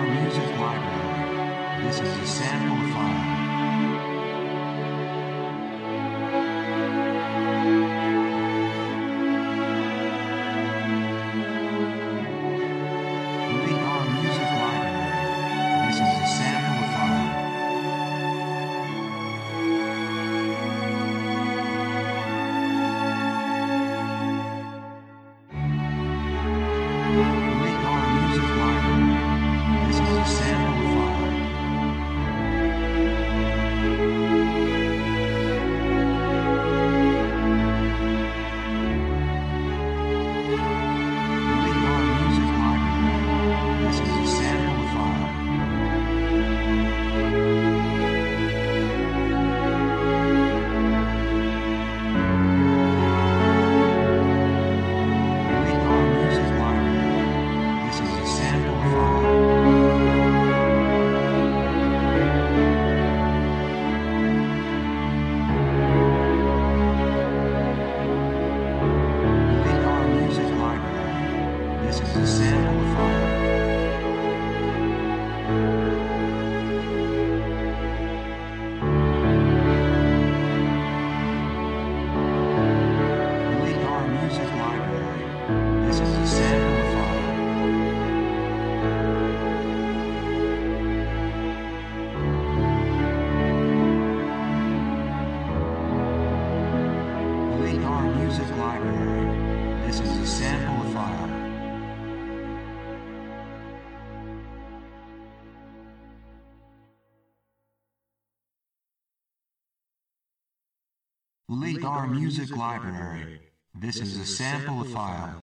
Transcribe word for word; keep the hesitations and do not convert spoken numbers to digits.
our music library. This is a sample file. Delete our music library. This is a sample file. Delete our music library. This is a sample file. Delete our music library. This is a sample file. Delete our music library. This is a sample file. Delete our music library. This is a sample file. Delete our music library. This is a sample file. Delete our music library. This is a sample file. Delete our music library. This is a sample file.